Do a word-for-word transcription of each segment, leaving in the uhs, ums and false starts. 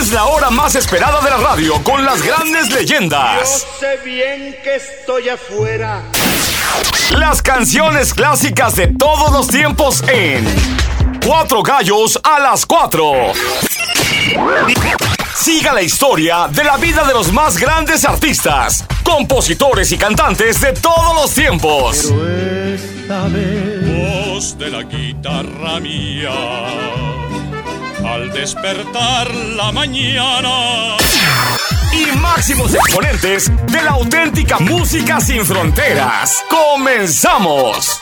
Es la hora más esperada de la radio con las grandes leyendas. Yo sé bien que estoy afuera. Las canciones clásicas de todos los tiempos en Cuatro Gallos a las Cuatro. Siga la historia de la vida de los más grandes artistas, compositores y cantantes de todos los tiempos. Pero esta vez, voz de la guitarra mía, al despertar la mañana. Y máximos exponentes de la auténtica música sin fronteras. ¡Comenzamos!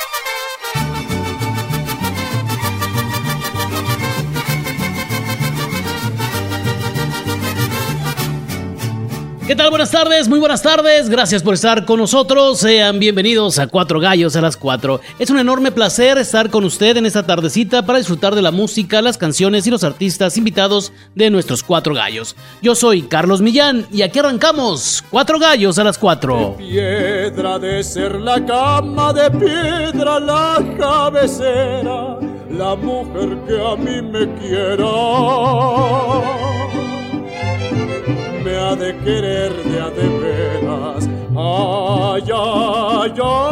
¿Qué tal? Buenas tardes, muy buenas tardes. Gracias por estar con nosotros. Sean bienvenidos a Cuatro Gallos a las Cuatro. Es un enorme placer estar con usted en esta tardecita para disfrutar de la música, las canciones y los artistas invitados de nuestros Cuatro Gallos. Yo soy Carlos Millán y aquí arrancamos Cuatro Gallos a las Cuatro. de piedra de ser la cama, de piedra la cabecera, la mujer que a mí me quiera. Me ha de querer de a de veras, ay, ay,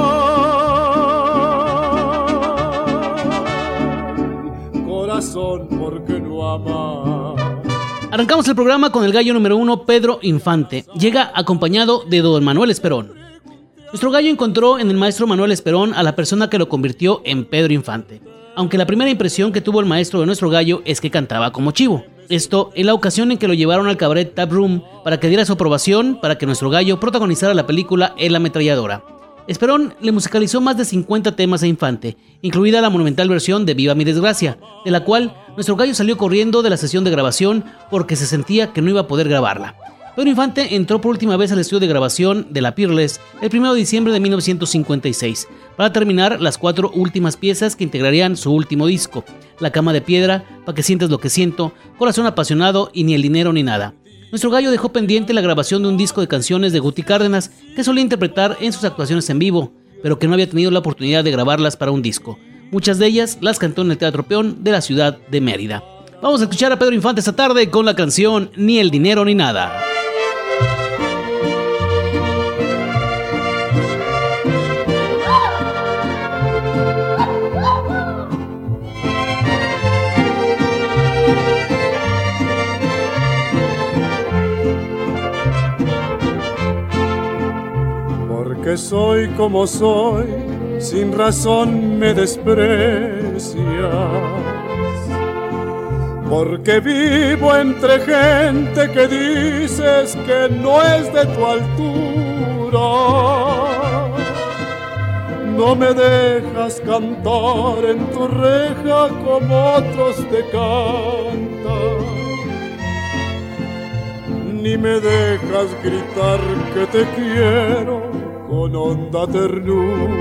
ay, corazón, ¿por qué no ama? Arrancamos el programa con el gallo número uno, Pedro Infante. Llega acompañado de don Manuel Esperón. Nuestro gallo encontró en el maestro Manuel Esperón a la persona que lo convirtió en Pedro Infante, aunque la primera impresión que tuvo el maestro de nuestro gallo es que cantaba como chivo. Esto en la ocasión en que lo llevaron al cabaret Tap Room para que diera su aprobación para que nuestro gallo protagonizara la película El Ametralladora. Esperón le musicalizó más de cincuenta temas a Infante, incluida la monumental versión de Viva mi desgracia, de la cual nuestro gallo salió corriendo de la sesión de grabación porque se sentía que no iba a poder grabarla. Pedro Infante entró por última vez al estudio de grabación de la Peerless el primero de diciembre de mil novecientos cincuenta y seis para terminar las cuatro últimas piezas que integrarían su último disco: La cama de piedra, Pa' que sientas lo que siento, Corazón apasionado y Ni el dinero ni nada. Nuestro gallo dejó pendiente la grabación de un disco de canciones de Guti Cárdenas que solía interpretar en sus actuaciones en vivo, pero que no había tenido la oportunidad de grabarlas para un disco. Muchas de ellas las cantó en el Teatro Peón de la ciudad de Mérida. Vamos a escuchar a Pedro Infante esta tarde con la canción Ni el dinero ni nada. Que soy como soy, sin razón me desprecias, porque vivo entre gente que dices que no es de tu altura. No me dejas cantar en tu reja como otros te cantan, ni me dejas gritar que te quiero con honda ternura.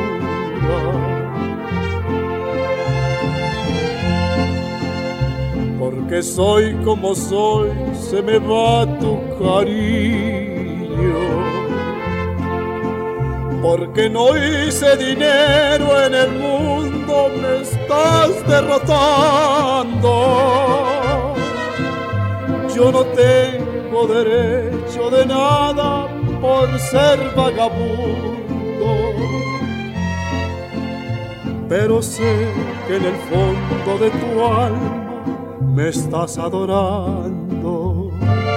Porque soy como soy, se me va tu cariño. Porque no hice dinero en el mundo, me estás derrotando. Yo no tengo derecho de nada por ser vagabundo, pero sé que en el fondo de tu alma me estás adorando.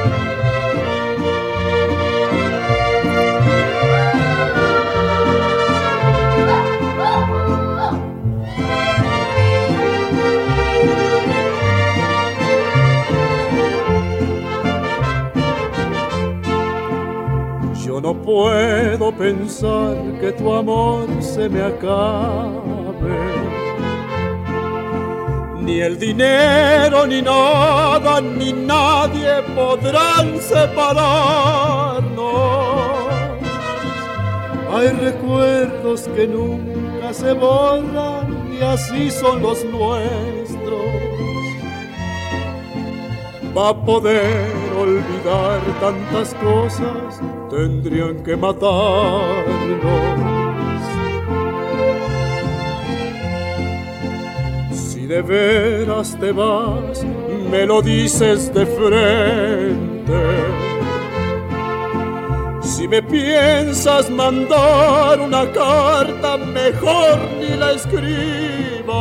Yo no puedo pensar que tu amor se me acabe, ni el dinero, ni nada, ni nadie podrán separarnos. Hay recuerdos que nunca se borran y así son los nuestros. Pa' poder olvidar tantas cosas tendrían que matarnos. Si de veras te vas, me lo dices de frente. Si me piensas mandar una carta, mejor ni la escribas.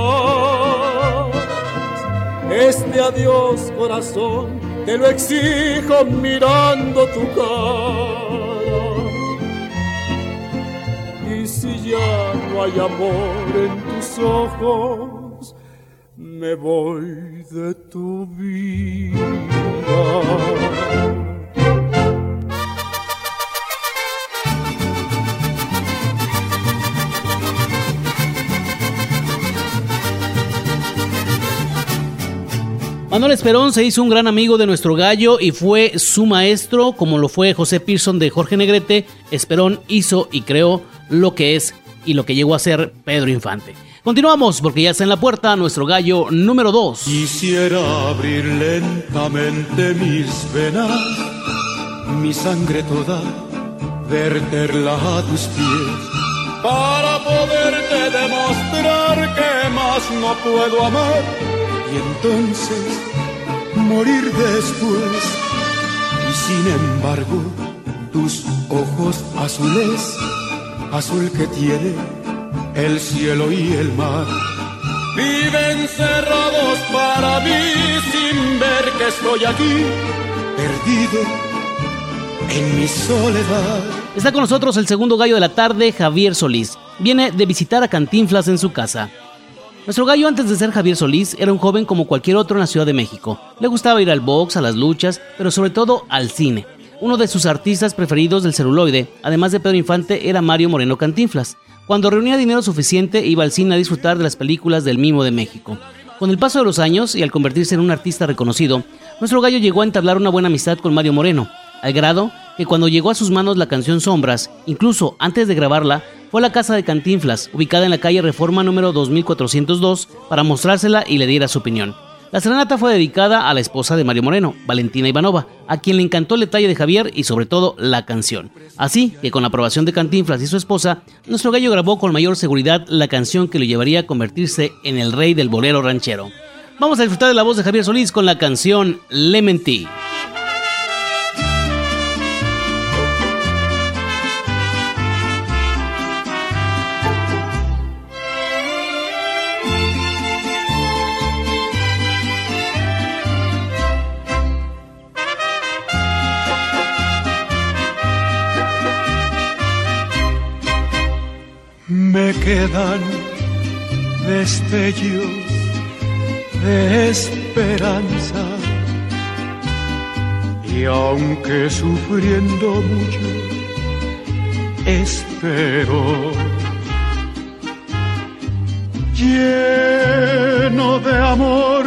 Este adiós, corazón, te lo exijo mirando tu cara. Y si ya no hay amor en tus ojos, me voy de tu vida. Manuel Esperón se hizo un gran amigo de nuestro gallo y fue su maestro, como lo fue José Pearson de Jorge Negrete. Esperón hizo y creó lo que es y lo que llegó a ser Pedro Infante. Continuamos porque ya está en la puerta nuestro gallo número dos. Quisiera abrir lentamente mis venas, mi sangre toda, verterla a tus pies, para poderte demostrar que más no puedo amar y entonces morir después. Y sin embargo, tus ojos azules, azul que tiene el cielo y el mar, viven cerrados para mí sin ver que estoy aquí, perdido en mi soledad. Está con nosotros el segundo gallo de la tarde, Javier Solís. Viene de visitar a Cantinflas en su casa. Nuestro gallo, antes de ser Javier Solís, era un joven como cualquier otro en la Ciudad de México. Le gustaba ir al box, a las luchas, pero sobre todo al cine. Uno de sus artistas preferidos del celuloide, además de Pedro Infante, era Mario Moreno Cantinflas. Cuando reunía dinero suficiente, iba al cine a disfrutar de las películas del Mimo de México. Con el paso de los años y al convertirse en un artista reconocido, nuestro gallo llegó a entablar una buena amistad con Mario Moreno, al grado que cuando llegó a sus manos la canción Sombras, incluso antes de grabarla, fue a la casa de Cantinflas, ubicada en la calle Reforma número dos mil cuatrocientos dos, para mostrársela y le diera su opinión. La serenata fue dedicada a la esposa de Mario Moreno, Valentina Ivanova, a quien le encantó el detalle de Javier y sobre todo la canción. Así que con la aprobación de Cantinflas y su esposa, nuestro gallo grabó con mayor seguridad la canción que lo llevaría a convertirse en el rey del bolero ranchero. Vamos a disfrutar de la voz de Javier Solís con la canción Le Mentí. Me quedan destellos de esperanza y aunque sufriendo mucho espero, lleno de amor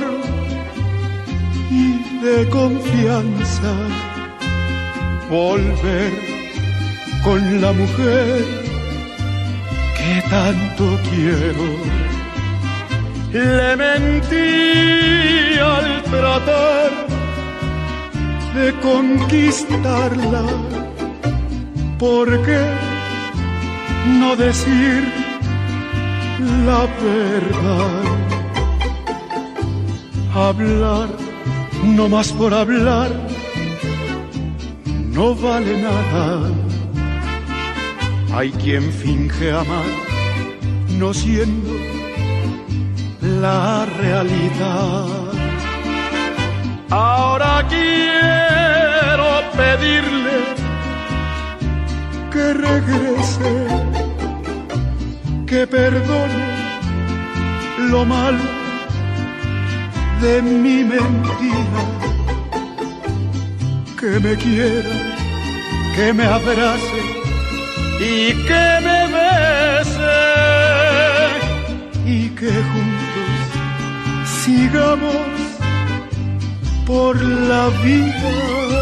y de confianza, volver con la mujer que tanto quiero. Le mentí al tratar de conquistarla, ¿por qué no decir la verdad? Hablar, no más por hablar, no vale nada. Hay quien finge amar, no siendo la realidad. Ahora quiero pedirle que regrese, que perdone lo malo de mi mentira, que me quiera, que me abrace y que me bese y que juntos sigamos por la vida.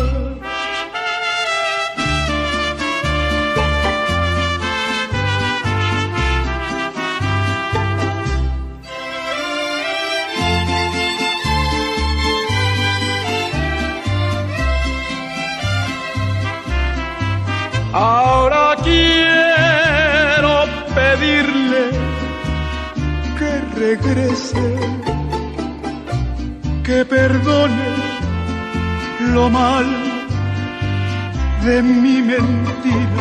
Ahora quiero pedirle que regrese, que perdone lo mal de mi mentira,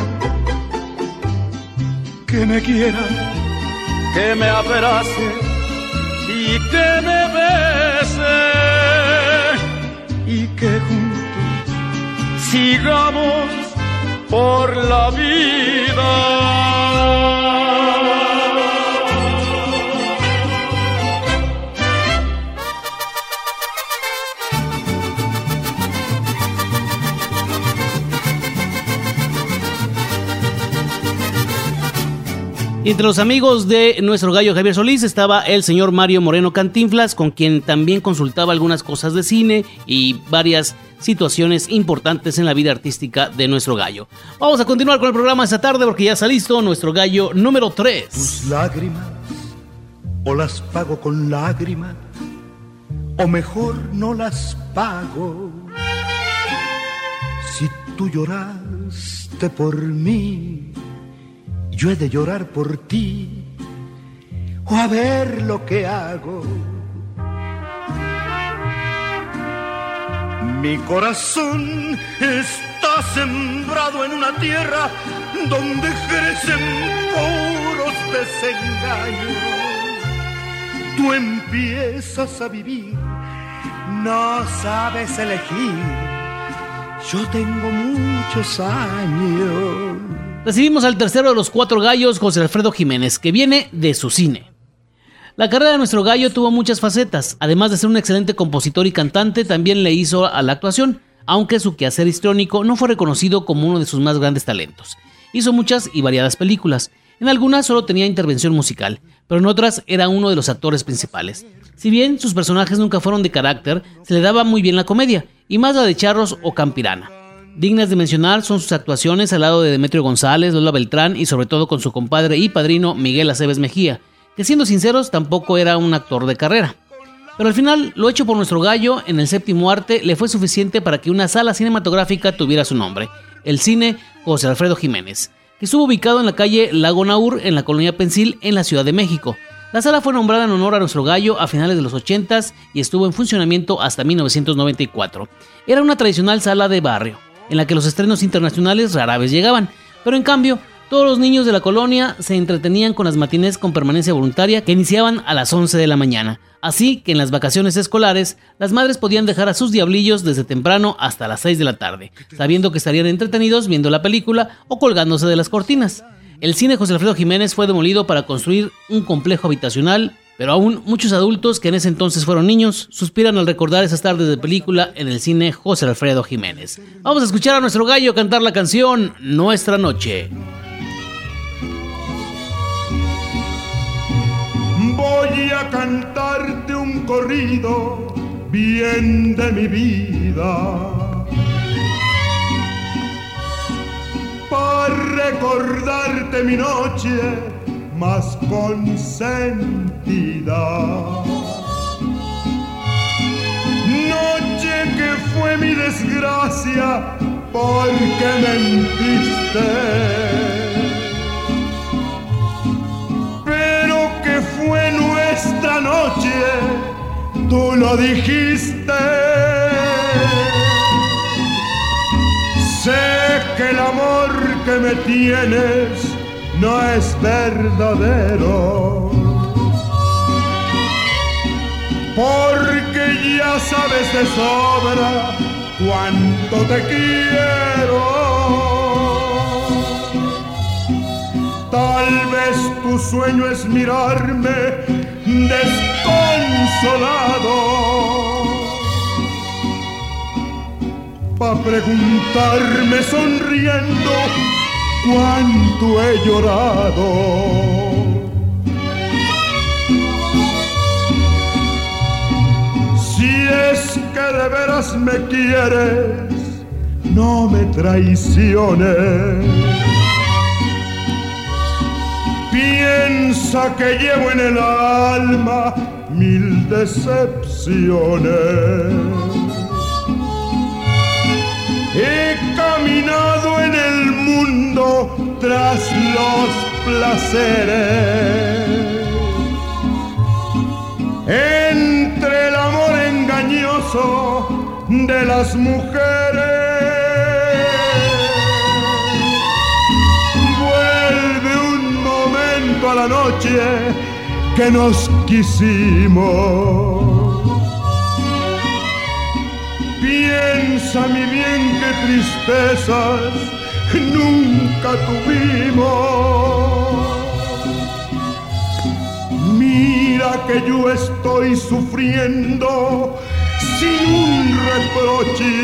que me quiera, que me abrace y que me bese, y que juntos sigamos por la vida. Y entre los amigos de nuestro gallo Javier Solís estaba el señor Mario Moreno Cantinflas, con quien también consultaba algunas cosas de cine y varias situaciones importantes en la vida artística de nuestro gallo. Vamos a continuar con el programa esta tarde porque ya está listo nuestro gallo número tres. Tus lágrimas, o las pago con lágrimas, o mejor no las pago. Si tú lloraste por mí, yo he de llorar por ti, o a ver lo que hago. Mi corazón está sembrado en una tierra donde crecen puros desengaños. Tú empiezas a vivir, no sabes elegir. Yo tengo muchos años. Recibimos al tercero de los cuatro gallos, José Alfredo Jiménez, que viene de su cine. La carrera de nuestro gallo tuvo muchas facetas. Además de ser un excelente compositor y cantante, también le hizo a la actuación, aunque su quehacer histriónico no fue reconocido como uno de sus más grandes talentos. Hizo muchas y variadas películas. En algunas solo tenía intervención musical, pero en otras era uno de los actores principales. Si bien sus personajes nunca fueron de carácter, se le daba muy bien la comedia, y más la de charros o campirana. Dignas de mencionar son sus actuaciones al lado de Demetrio González, Lola Beltrán y sobre todo con su compadre y padrino Miguel Aceves Mejía, que siendo sinceros tampoco era un actor de carrera. Pero al final, lo hecho por nuestro gallo en el séptimo arte le fue suficiente para que una sala cinematográfica tuviera su nombre, el Cine José Alfredo Jiménez, que estuvo ubicado en la calle Lago Naur en la colonia Pensil en la Ciudad de México. La sala fue nombrada en honor a nuestro gallo a finales de los ochentas y estuvo en funcionamiento hasta mil novecientos noventa y cuatro. Era una tradicional sala de barrio, en la que los estrenos internacionales rara vez llegaban, pero en cambio, todos los niños de la colonia se entretenían con las matinés con permanencia voluntaria que iniciaban a las once de la mañana, así que en las vacaciones escolares, las madres podían dejar a sus diablillos desde temprano hasta las seis de la tarde, sabiendo que estarían entretenidos viendo la película o colgándose de las cortinas. El Cine José Alfredo Jiménez fue demolido para construir un complejo habitacional, pero aún muchos adultos que en ese entonces fueron niños suspiran al recordar esas tardes de película en el Cine José Alfredo Jiménez. Vamos a escuchar a nuestro gallo cantar la canción Nuestra Noche. Voy a cantarte un corrido bien de mi vida, para recordarte mi noche más consentida. Noche que fue mi desgracia porque mentiste, pero que fue nuestra noche, tú lo dijiste. Sé que el amor que me tienes no es verdadero, porque ya sabes de sobra cuánto te quiero. Tal vez tu sueño es mirarme desconsolado, pa' preguntarme sonriendo cuánto he llorado. Si es que de veras me quieres, no me traiciones. Piensa que llevo en el alma mil decepciones. He caminado en el mundo tras los placeres, entre el amor engañoso de las mujeres. Vuelve un momento a la noche que nos quisimos. Piensa, mi bien, qué tristezas nunca tuvimos. Mira que yo estoy sufriendo sin un reproche,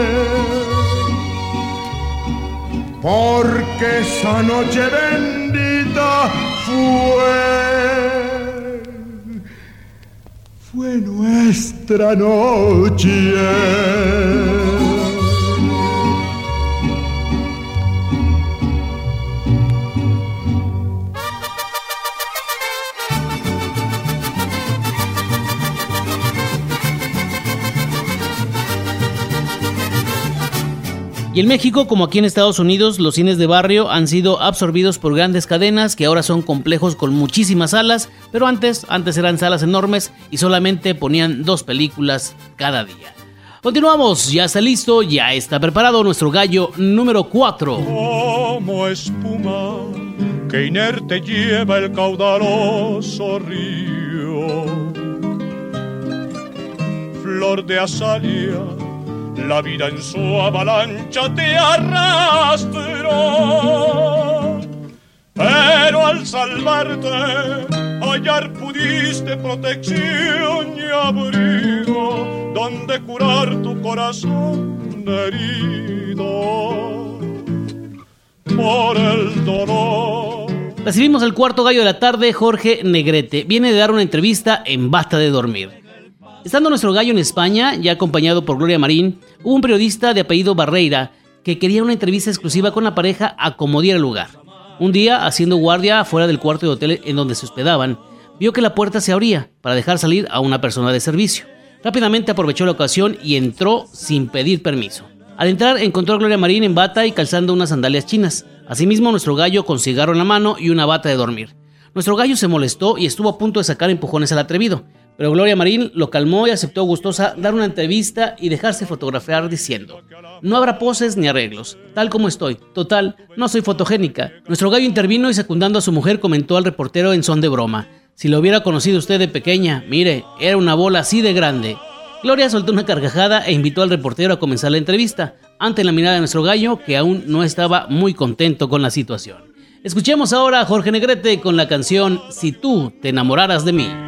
porque esa noche bendita fue, fue nuestra noche. Y en México, como aquí en Estados Unidos, los cines de barrio han sido absorbidos por grandes cadenas que ahora son complejos con muchísimas salas, pero antes, antes eran salas enormes y solamente ponían dos películas cada día. Continuamos, ya está listo, ya está preparado nuestro gallo número cuatro. Como espuma que inerte lleva el caudaloso río, flor de azalea, la vida en su avalancha te arrastró, pero al salvarte hallar pudiste protección y abrigo donde curar tu corazón herido por el dolor. Recibimos al cuarto gallo de la tarde, Jorge Negrete. Viene de dar una entrevista en Basta de Dormir. Estando nuestro gallo en España, ya acompañado por Gloria Marín, hubo un periodista de apellido Barreira que quería una entrevista exclusiva con la pareja a como diera lugar. Un día, haciendo guardia afuera del cuarto de hotel en donde se hospedaban, vio que la puerta se abría para dejar salir a una persona de servicio. Rápidamente aprovechó la ocasión y entró sin pedir permiso. Al entrar encontró a Gloria Marín en bata y calzando unas sandalias chinas. Asimismo, nuestro gallo con cigarro en la mano y una bata de dormir. Nuestro gallo se molestó y estuvo a punto de sacar empujones al atrevido, pero Gloria Marín lo calmó y aceptó gustosa dar una entrevista y dejarse fotografiar diciendo: no habrá poses ni arreglos, tal como estoy, total, no soy fotogénica. Nuestro gallo intervino y secundando a su mujer comentó al reportero en son de broma: si lo hubiera conocido usted de pequeña, mire, era una bola así de grande. Gloria soltó una carcajada e invitó al reportero a comenzar la entrevista, ante la mirada de nuestro gallo que aún no estaba muy contento con la situación. Escuchemos ahora a Jorge Negrete con la canción Si tú te enamoraras de mí.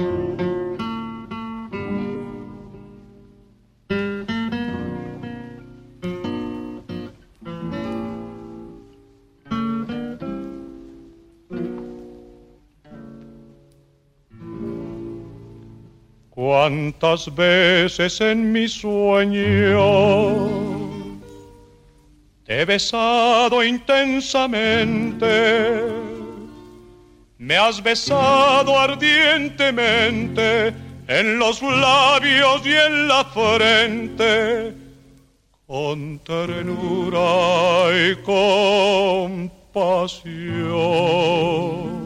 Cuántas veces en mi sueño te he besado intensamente, me has besado ardientemente en los labios y en la frente, con ternura y compasión.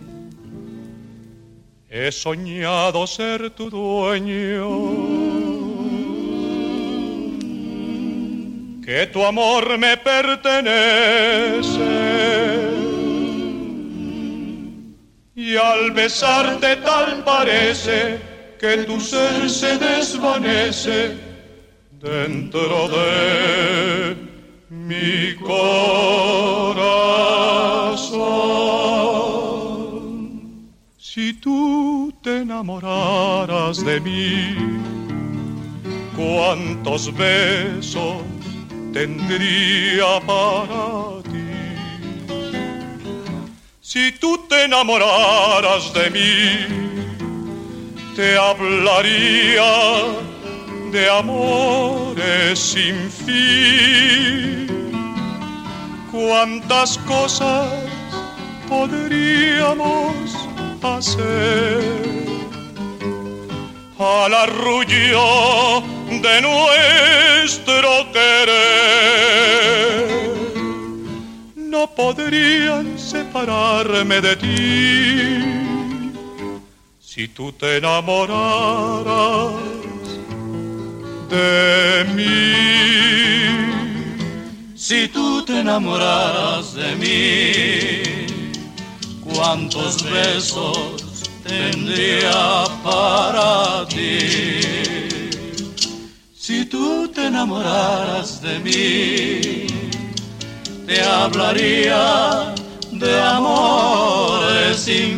He soñado ser tu dueño, que tu amor me pertenece, y al besarte tal parece que tu ser se desvanece dentro de mi corazón. Si tú te enamoraras de mí, cuántos besos tendría para ti. Si tú te enamoraras de mí, te hablaría de amores sin fin. Cuántas cosas podríamos hacer al arrullo de nuestro querer. No podrían separarme de ti si tú te enamoraras de mí. Si tú te enamoraras de mí, cuántos besos tendría para ti. Si tú te enamoraras de mí, te hablaría de amores sin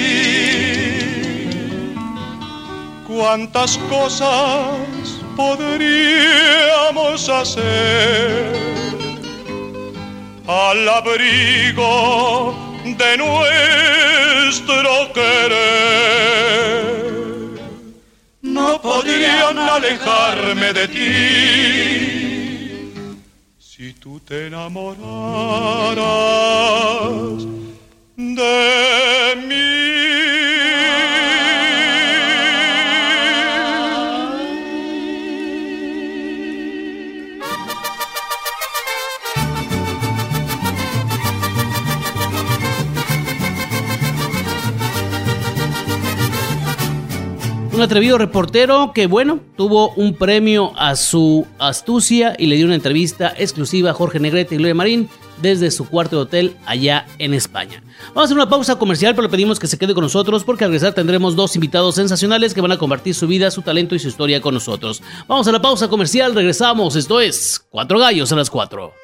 fin. Cuántas cosas podríamos hacer al abrigo de nuestro querer. No podrían alejarme de ti si tú te enamoraras de mí. Un atrevido reportero que, bueno, tuvo un premio a su astucia y le dio una entrevista exclusiva a Jorge Negrete y Gloria Marín desde su cuarto de hotel allá en España. Vamos a hacer una pausa comercial, pero le pedimos que se quede con nosotros porque al regresar tendremos dos invitados sensacionales que van a compartir su vida, su talento y su historia con nosotros. Vamos a la pausa comercial, regresamos. Esto es Cuatro Gallos a las Cuatro.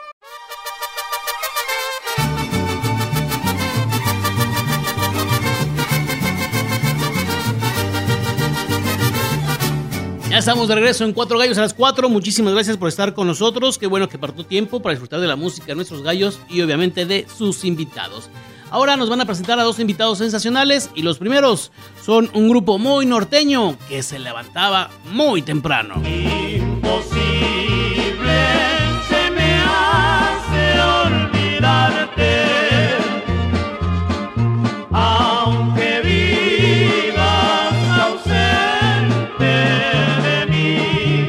Ya estamos de regreso en Cuatro Gallos a las Cuatro. Muchísimas gracias por estar con nosotros. Qué bueno que apartó tiempo para disfrutar de la música de nuestros gallos y obviamente de sus invitados. Ahora nos van a presentar a dos invitados sensacionales y los primeros son un grupo muy norteño que se levantaba muy temprano. Imposible se me hace olvidarte, aunque vivas ausente de mí,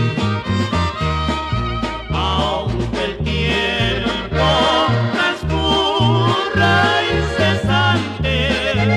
aunque el tiempo transcurra incesante,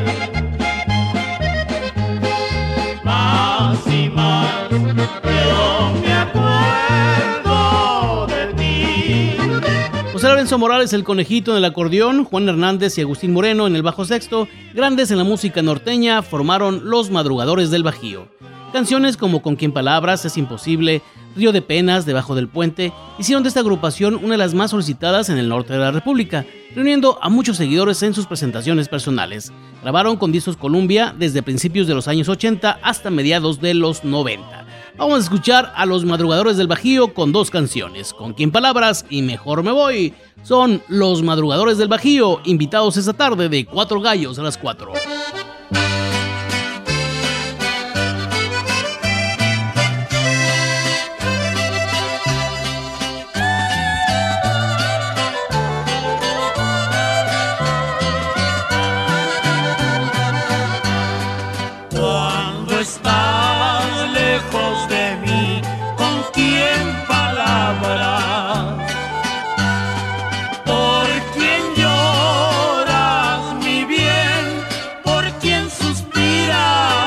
más y más yo me acuerdo de ti. José Lorenzo Morales, el Conejito, en el acordeón, Juan Hernández y Agustín Moreno en el bajo sexto, grandes en la música norteña, formaron Los Madrugadores del Bajío. Canciones como Con Quién Palabras, Es Imposible, Río de Penas, Debajo del Puente, hicieron de esta agrupación una de las más solicitadas en el norte de la República, reuniendo a muchos seguidores en sus presentaciones personales. Grabaron con discos Columbia desde principios de los años ochenta hasta mediados de los noventa. Vamos a escuchar a Los Madrugadores del Bajío con dos canciones, Con Quién Palabras y Mejor Me Voy. Son Los Madrugadores del Bajío, invitados esta tarde de Cuatro Gallos a las Cuatro. Cuando estás lejos de mí, ¿con quién palabras? ¿Por quién lloras, mi bien? ¿Por quién suspiras?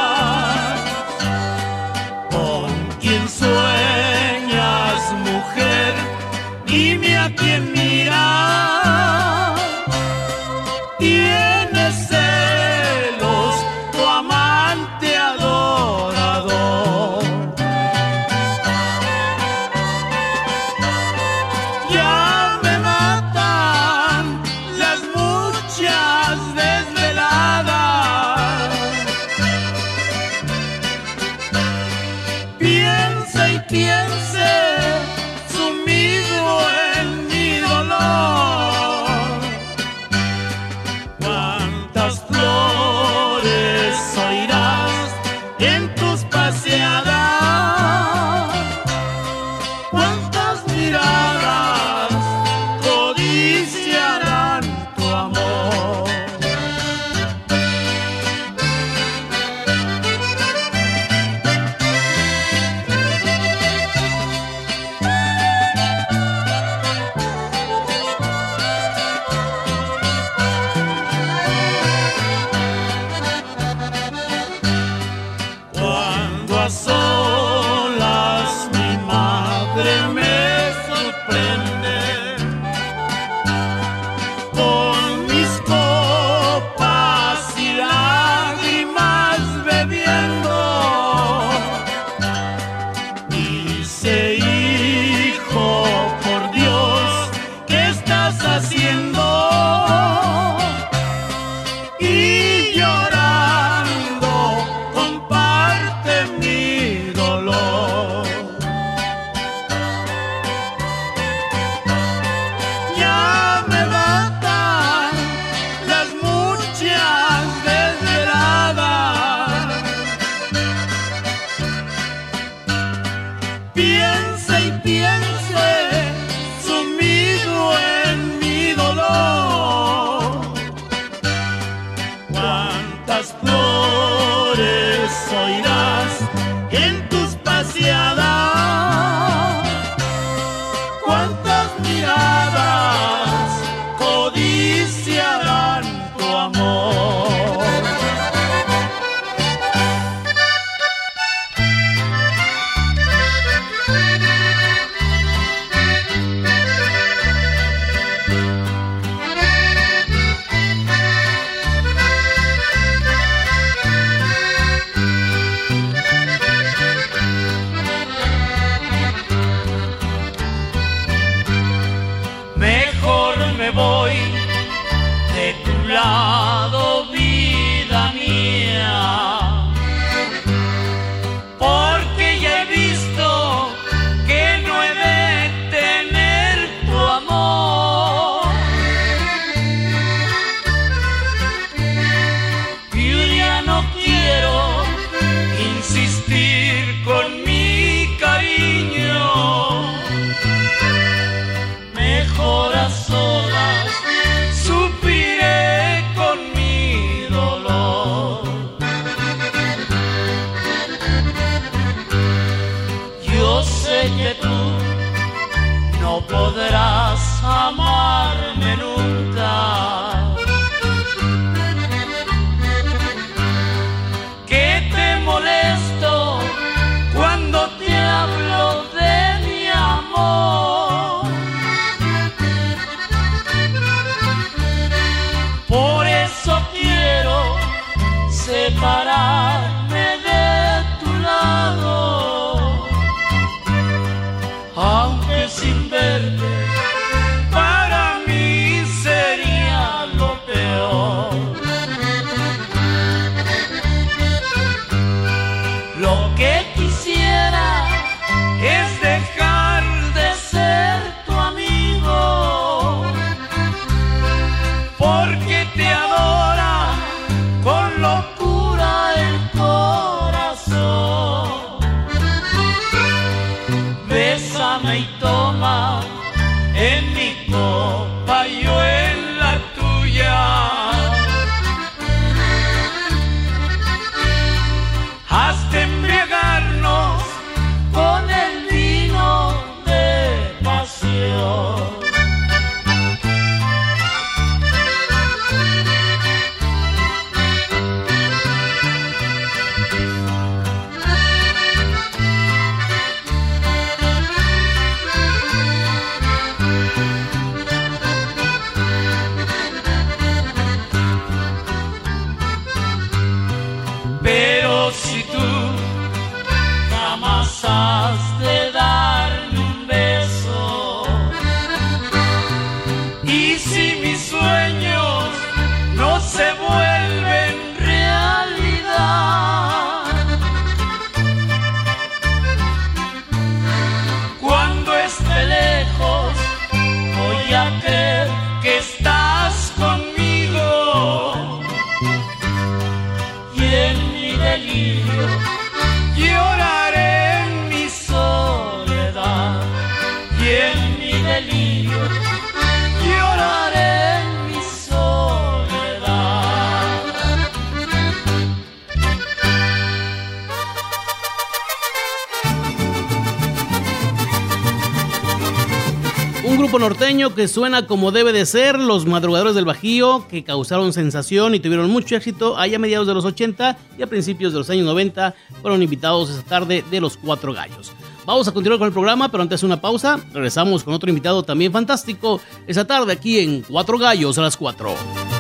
¿Con quién sueñas, mujer? Dime a quién miras. ¿Tienes celos, tu amante adorador? Ya me matan las muchas desveladas. Piensa y piense, sumido en mi dolor. Cuántas flores oirás en tus paseadas, cuántas miradas codiciarán tu amor. Cuando a solas lado, vida mía, porque ya he visto que no he de tener tu amor. Yo ya no quiero insistir con mi cariño, mejor a solas supiré con mi dolor. Yo sé que tú no podrás amarme nunca, que te molesto cuando te hablo de mi amor. Por eso quiero separarme de tu lado, aunque sin verte para mí sería lo peor. Lo que quisiera es dejar de ser tu amigo, porque te adora con locura el corazón. Bésame y toma en mi copa, yo en la tuya. Hazte embriagarnos con el vino de pasión. Pero si tú jamás has de darme un beso, y si mis sueños no se vuelven realidad, cuando esté lejos voy a creer que estás conmigo, y en mi delirio lloraré en mi soledad, y en mi delirio lloraré en mi soledad. Un grupo norteño que suena como debe de ser, los Madrugadores del Bajío, que causaron sensación y tuvieron mucho éxito allá a mediados de los ochenta y a principios de los años noventa, fueron invitados esta tarde de Los Cuatro Gallos. Vamos a continuar con el programa, pero antes una pausa, regresamos con otro invitado también fantástico esta tarde aquí en Cuatro Gallos a las cuatro.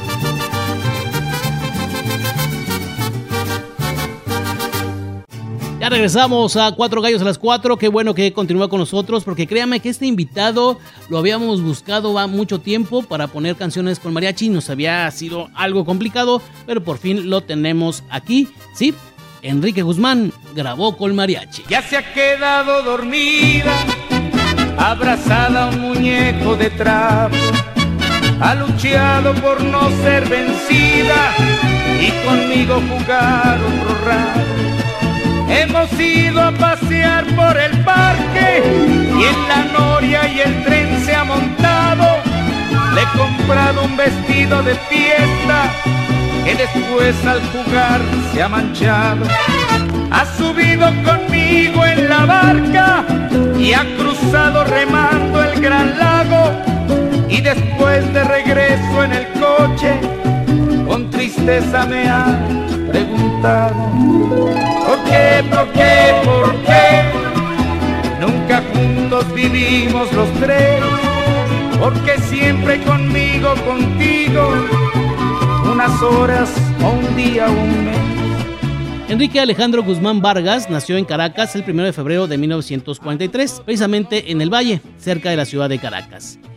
Ya regresamos a Cuatro Gallos a las cuatro. Qué bueno que continúa con nosotros, porque créame que este invitado lo habíamos buscado ha mucho tiempo para poner canciones con mariachi. Nos había sido algo complicado, pero por fin lo tenemos aquí. Sí, Enrique Guzmán grabó con mariachi. Ya se ha quedado dormida, abrazada a un muñeco de trapo. Ha luchado por no ser vencida y conmigo jugar otro rato. Hemos ido a pasear por el parque y en la noria y el tren se ha montado. Le he comprado un vestido de fiesta que después al jugar se ha manchado. Ha subido conmigo en la barca y ha cruzado remando el gran lago. Y después de regreso en el coche, con tristeza me ha preguntado: ¿por qué, por qué, por qué nunca juntos vivimos los tres? Porque siempre conmigo, contigo, unas horas o un día o un mes. Enrique Alejandro Guzmán Vargas nació en Caracas el primero de febrero de mil novecientos cuarenta y tres, precisamente en el Valle, cerca de la ciudad de Caracas.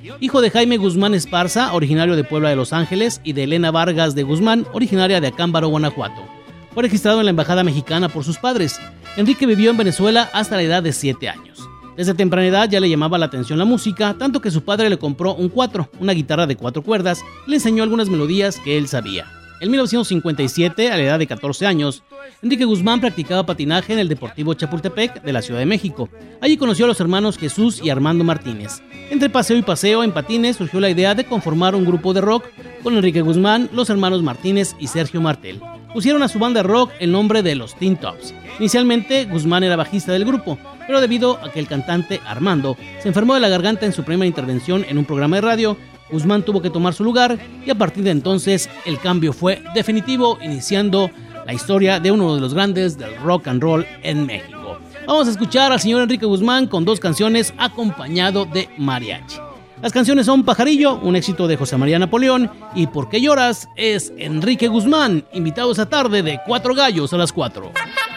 hijo de Jaime Guzmán Esparza, originario de Puebla de Los Ángeles, y de Elena Vargas de Guzmán, originaria de Acámbaro, Guanajuato. Fue registrado en la embajada mexicana por sus padres. Enrique vivió en Venezuela hasta la edad de siete años. Desde temprana edad ya le llamaba la atención la música, tanto que su padre le compró un cuatro, una guitarra de cuatro cuerdas, y le enseñó algunas melodías que él sabía. En mil novecientos cincuenta y siete, a la edad de catorce años, Enrique Guzmán practicaba patinaje en el Deportivo Chapultepec de la Ciudad de México. Allí conoció a los hermanos Jesús y Armando Martínez. Entre paseo y paseo en patines surgió la idea de conformar un grupo de rock con Enrique Guzmán, los hermanos Martínez y Sergio Martel. Pusieron a su banda de rock el nombre de los Teen Tops. Inicialmente, Guzmán era bajista del grupo, pero debido a que el cantante Armando se enfermó de la garganta en su primera intervención en un programa de radio, Guzmán tuvo que tomar su lugar y a partir de entonces el cambio fue definitivo, iniciando la historia de uno de los grandes del rock and roll en México. Vamos a escuchar al señor Enrique Guzmán con dos canciones acompañado de mariachi. Las canciones son Pajarillo, un éxito de José María Napoleón, y ¿Por qué lloras? Es Enrique Guzmán, invitado esta tarde de Cuatro Gallos a las cuatro.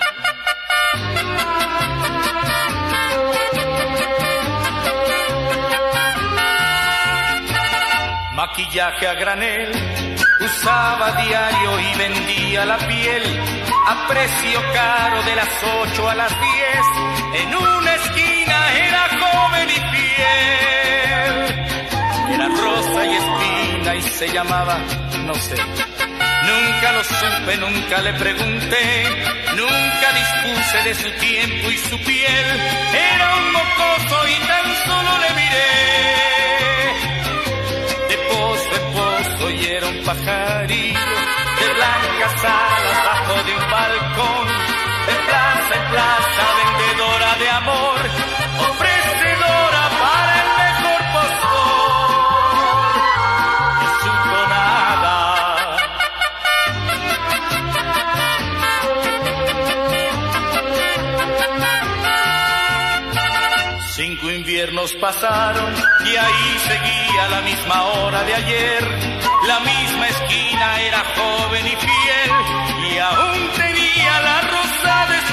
Maquillaje a granel, usaba diario y vendía la piel a precio caro de las ocho a las diez. En una esquina era joven y fiel, era rosa y espina y se llamaba, no sé. Nunca lo supe, nunca le pregunté, nunca dispuse de su tiempo y su piel. Era un mocoso y tan solo le miré. De pozo en pozo y era un pajarillo, de blancas alas bajo de un balcón, de plaza en plaza, vendedora de amor, ofrecedora para el mejor postor de su tonada. Cinco inviernos pasaron y ahí seguía la misma hora de ayer. La misma esquina, era joven y fiel y aún tenía la rosa de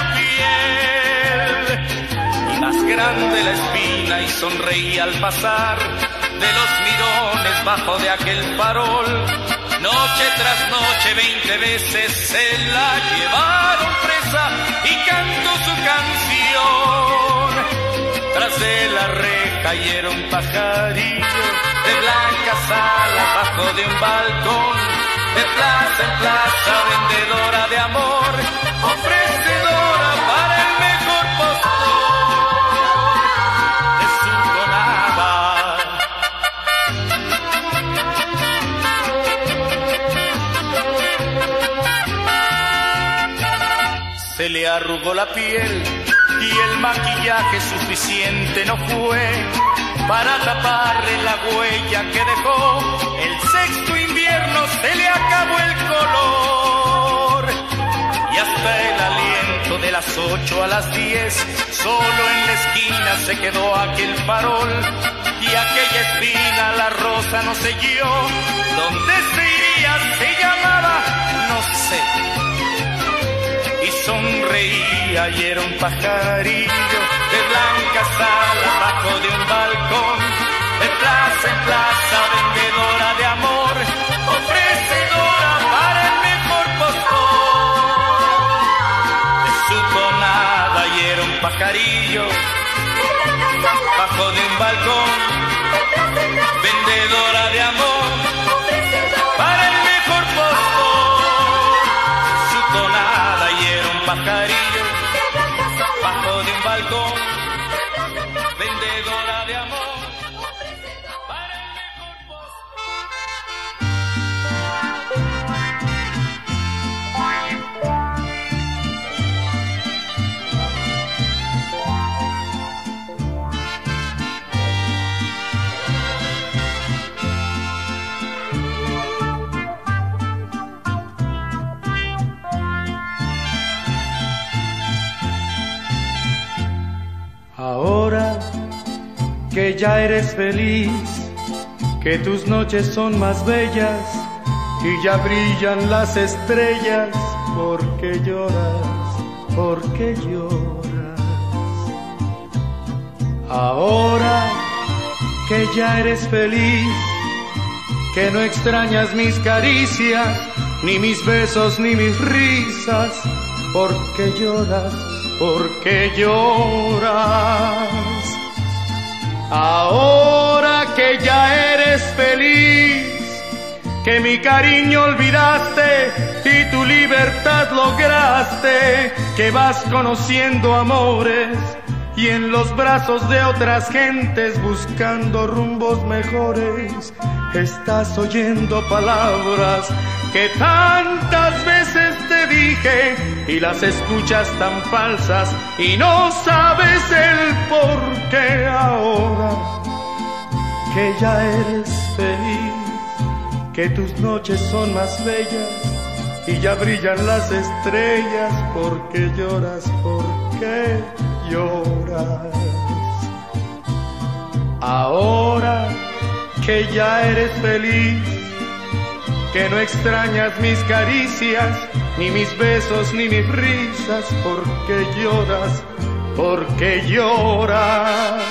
su piel. Y más grande la espina y sonreía al pasar de los mirones bajo de aquel farol. Noche tras noche, veinte veces se la llevaron presa y cantó su canción. Tras de la reja y era un pajarillo, de blancas alas bajo de un balcón, de plaza en plaza, vendedora de amor, ofrecedora para el mejor postor de su tonada. Se le arrugó la piel y el maquillaje suficiente no fue para taparle la huella que dejó. El sexto invierno se le acabó el color y hasta el aliento de las ocho a las diez. Solo en la esquina se quedó aquel farol y aquella espina, la rosa no siguió. ¿Dónde se iría? Se llamaba, no sé. Y sonreía y era un pajarillo, de blancas alas bajo de un balcón, de plaza en plaza, vendedora de amor, ofrecedora para el mejor postor de su tonada. Y era un pajarillo bajo de un balcón, vendedora de amor para el mejor postor de su tonada. Y era un pajarillo bajo de un balcón, vendedora de amor para el mejor Ahora que ya eres feliz, que tus noches son más bellas y ya brillan las estrellas, ¿por qué lloras? ¿Por qué lloras? Ahora que ya eres feliz, que no extrañas mis caricias, ni mis besos, ni mis risas, porque lloras, porque lloras. Ahora que ya eres feliz, que mi cariño olvidaste y tu libertad lograste, que vas conociendo amores y en los brazos de otras gentes buscando rumbos mejores, estás oyendo palabras que tantas veces te dije y las escuchas tan falsas y no sabes el por qué ahora que ya eres feliz, que tus noches son más bellas y ya brillan las estrellas, porque lloras, porque lloras. Ahora que ya eres feliz, que no extrañas mis caricias, ni mis besos, ni mis risas, porque lloras, porque lloras.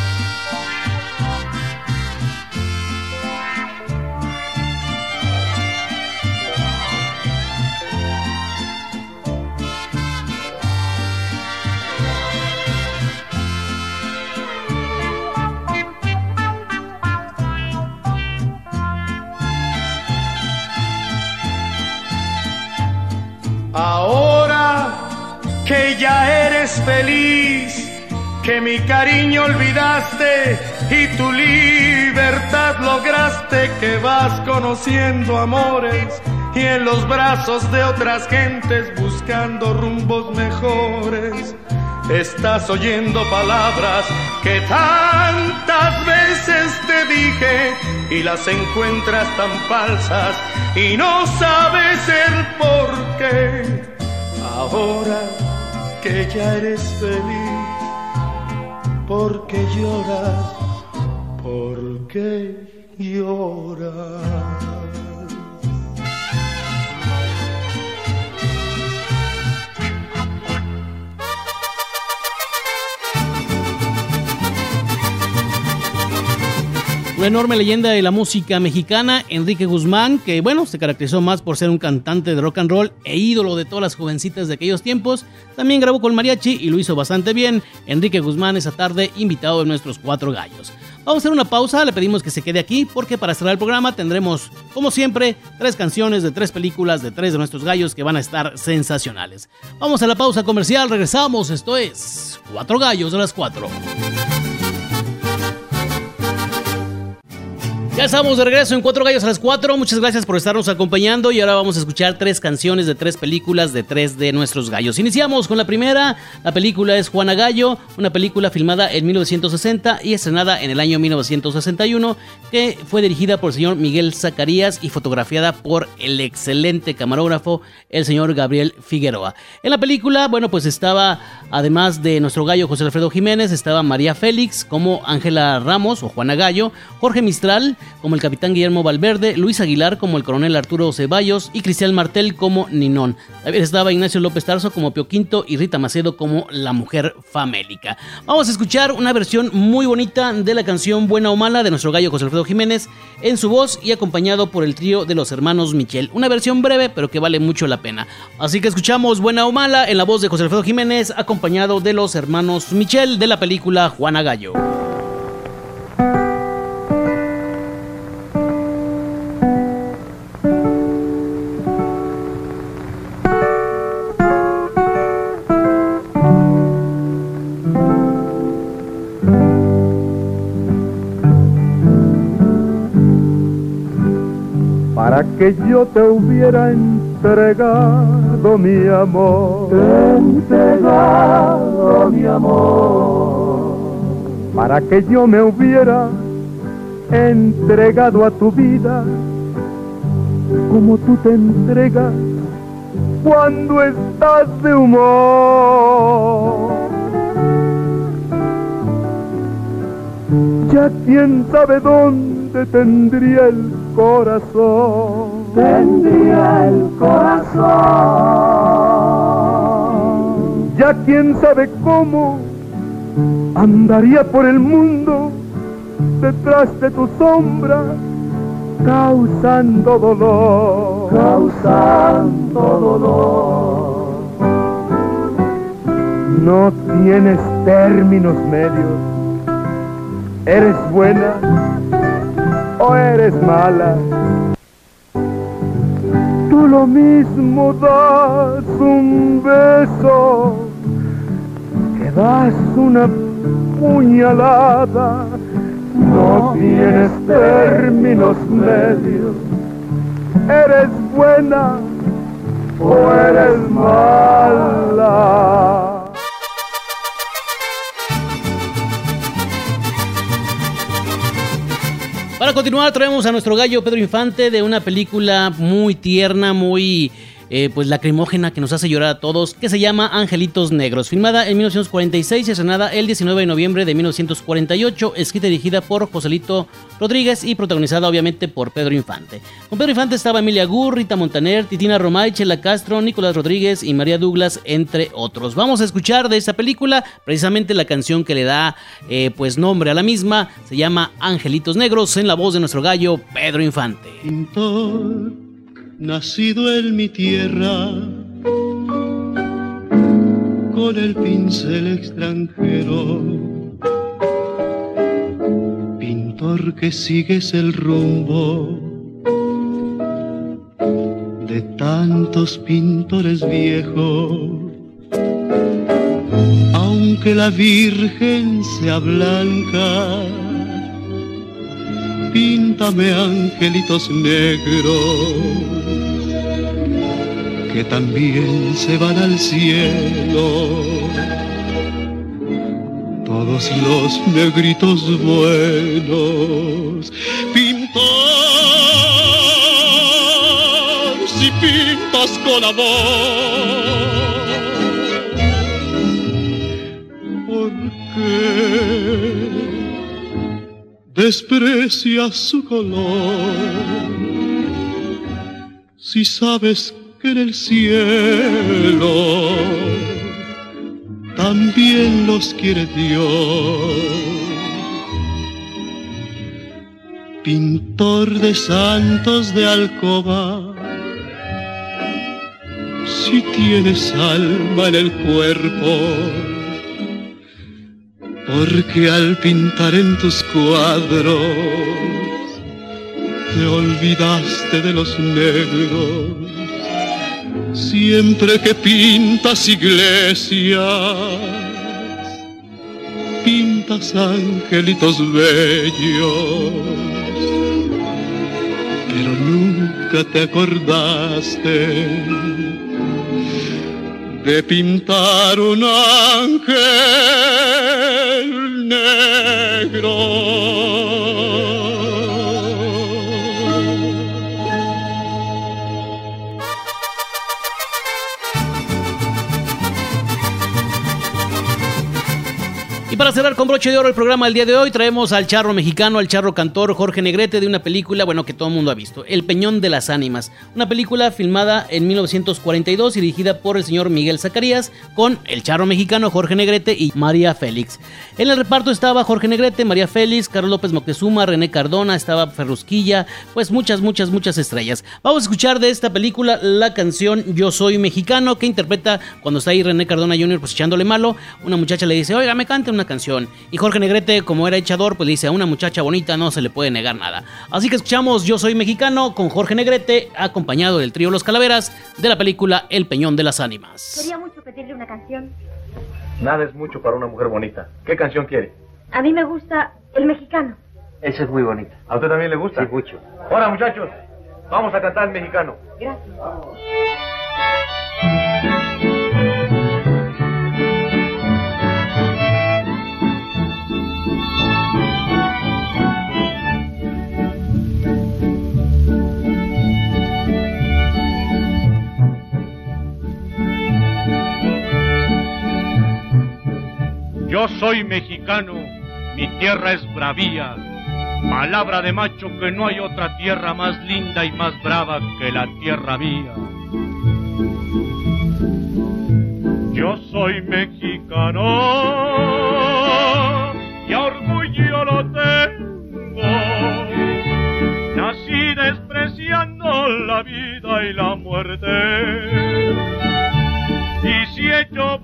Ahora que ya eres feliz, que mi cariño olvidaste y tu libertad lograste, que vas conociendo amores y en los brazos de otras gentes buscando rumbos mejores, estás oyendo palabras que tantas veces te dije y las encuentras tan falsas y no sabes el por qué. Ahora que ya eres feliz, ¿por qué lloras? ¿Por qué lloras? Una enorme leyenda de la música mexicana, Enrique Guzmán, que bueno, se caracterizó más por ser un cantante de rock and roll e ídolo de todas las jovencitas de aquellos tiempos. También grabó con mariachi y lo hizo bastante bien. Enrique Guzmán esa tarde invitado de nuestros cuatro gallos. Vamos a hacer una pausa, le pedimos que se quede aquí porque para cerrar el programa tendremos, como siempre, tres canciones de tres películas de tres de nuestros gallos que van a estar sensacionales. Vamos a la pausa comercial, regresamos, esto es Cuatro Gallos de las Cuatro. Ya estamos de regreso en Cuatro Gallos a las Cuatro. Muchas gracias por estarnos acompañando y ahora vamos a escuchar tres canciones de tres películas de tres de nuestros gallos. Iniciamos con la primera. La película es Juana Gallo, una película filmada en mil novecientos sesenta y estrenada en el año mil novecientos sesenta y uno, que fue dirigida por el señor Miguel Zacarías y fotografiada por el excelente camarógrafo, el señor Gabriel Figueroa. En la película, bueno, pues estaba, además de nuestro gallo José Alfredo Jiménez, estaba María Félix como Ángela Ramos o Juana Gallo, Jorge Mistral como el capitán Guillermo Valverde, Luis Aguilar como el coronel Arturo Ceballos y Cristian Martel como Ninón. También estaba Ignacio López Tarso como Pio Quinto y Rita Macedo como la mujer famélica. Vamos a escuchar una versión muy bonita de la canción Buena o Mala de nuestro gallo José Alfredo Jiménez en su voz y acompañado por el trío de los hermanos Michel. Una versión breve pero que vale mucho la pena. Así que escuchamos Buena o Mala en la voz de José Alfredo Jiménez acompañado de los hermanos Michel de la película Juana Gallo. Para que yo te hubiera entregado mi amor, entregado mi amor. Para que yo me hubiera entregado a tu vida, como tú te entregas cuando estás de humor. Ya quién sabe dónde tendría el corazón, tendría el corazón. Ya quién sabe cómo andaría por el mundo de detrás de tu sombra, causando dolor, causando dolor. No tienes términos medios, eres buena o eres mala. Tú lo mismo das un beso, que das una puñalada. No tienes términos medios, eres buena o eres mala. Para continuar, traemos a nuestro gallo Pedro Infante de una película muy tierna, muy eh, pues lacrimógena, que nos hace llorar a todos, que se llama Angelitos Negros, filmada en mil novecientos cuarenta y seis y estrenada el diecinueve de noviembre de mil novecientos cuarenta y ocho, escrita y dirigida por Joselito Rodríguez y protagonizada obviamente por Pedro Infante. Con Pedro Infante estaba Emilia Gur, Rita Montaner, Titina Romay, Chela Castro, Nicolás Rodríguez y María Douglas, entre otros. Vamos a escuchar de esta película precisamente la canción que le da eh, pues nombre a la misma, se llama Angelitos Negros, en la voz de nuestro gallo Pedro Infante. Pintor, nacido en mi tierra, con el pincel extranjero, pintor que sigues el rumbo de tantos pintores viejos. Aunque la Virgen sea blanca, píntame angelitos negros que también se van al cielo, todos los negritos buenos. Pintor, si pintas con amor, ¿por qué desprecias su color? Si sabes que en el cielo también los quiere Dios. Pintor de santos de alcoba, si tienes alma en el cuerpo, porque al pintar en tus cuadros te olvidaste de los negros. Siempre que pintas iglesias, pintas angelitos bellos, pero nunca te acordaste de pintar un ángel negro. Y para cerrar con broche de oro el programa del día de hoy, traemos al charro mexicano, al charro cantor Jorge Negrete, de una película, bueno, que todo el mundo ha visto, El Peñón de las Ánimas. Una película filmada en mil novecientos cuarenta y dos y dirigida por el señor Miguel Zacarías, con el charro mexicano Jorge Negrete y María Félix. En el reparto estaba Jorge Negrete, María Félix, Carlos López Moctezuma, René Cardona, estaba Ferrusquilla, pues muchas, muchas, muchas estrellas. Vamos a escuchar de esta película la canción Yo Soy Mexicano, que interpreta cuando está ahí René Cardona junior pues echándole malo. Una muchacha le dice, oiga, me cante una canción, y Jorge Negrete, como era echador, pues le dice, a una muchacha bonita no se le puede negar nada. Así que escuchamos Yo Soy Mexicano con Jorge Negrete, acompañado del trío Los Calaveras, de la película El Peñón de las Ánimas. Quería mucho pedirle una canción. Nada es mucho para una mujer bonita. ¿Qué canción quiere? A mí me gusta El Mexicano. Esa es muy bonita. ¿A usted también le gusta? Sí, mucho. Ahora, muchachos, vamos a cantar El Mexicano. Gracias. Yo soy mexicano, mi tierra es bravía, palabra de macho que no hay otra tierra más linda y más brava que la tierra mía. Yo soy mexicano y a orgullo lo tengo, la vida y la muerte. Y si he hecho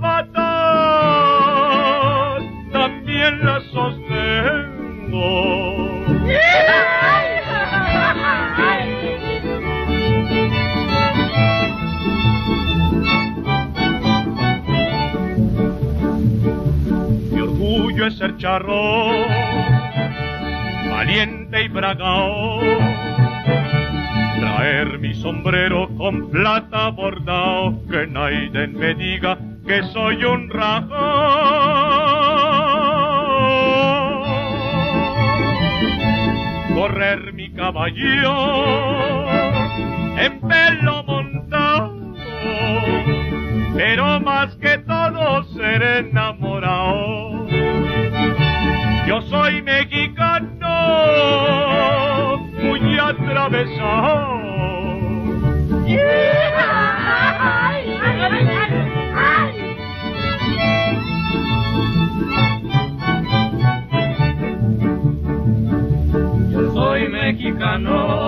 bravata, también la sostengo. Mi orgullo es ser charro, valiente y bragao, traer mi sombrero con plata bordao, que nadie me diga que soy un rajao. Correr mi caballo en pelo montado, pero más que todo ser enamorado. Yo soy mexicano, muy atravesado. Yo soy mexicano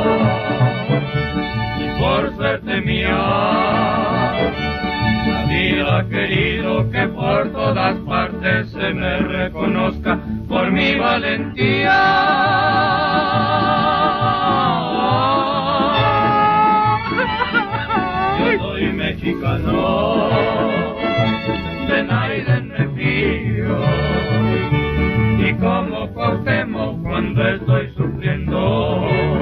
y por suerte mía, la vida querido que por todas partes se me reconozca por mi valentía. Yo soy mexicano, de nadie me fío, y como Cuauhtémoc cuando estoy sufriendo,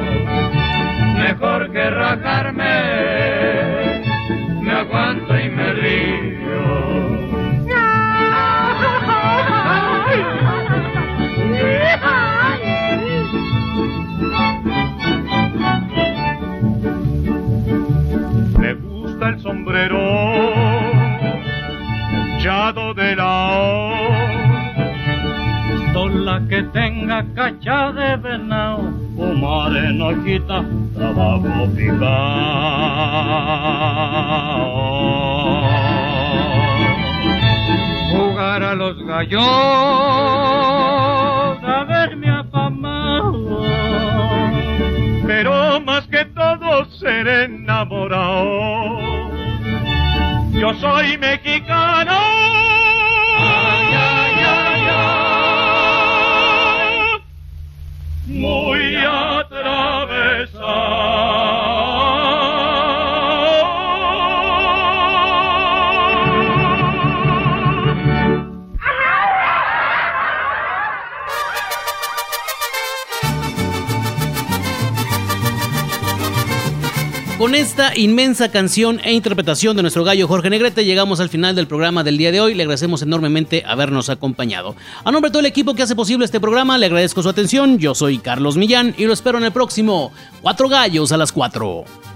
mejor que rajarme, me aguanto y me río. Me gusta el sombrero echado de lado, pistola que tenga cacha de venado, fumar en hojita, trabajo picado. Jugar a los gallos, haberme afamado, pero más que todo ser enamorado. Yo soy mexicano, ay, ay, ay, ay, muy atravesado. Con esta inmensa canción e interpretación de nuestro gallo Jorge Negrete llegamos al final del programa del día de hoy. Le agradecemos enormemente habernos acompañado. A nombre de todo el equipo que hace posible este programa, le agradezco su atención. Yo soy Carlos Millán y lo espero en el próximo Cuatro Gallos a las cuatro.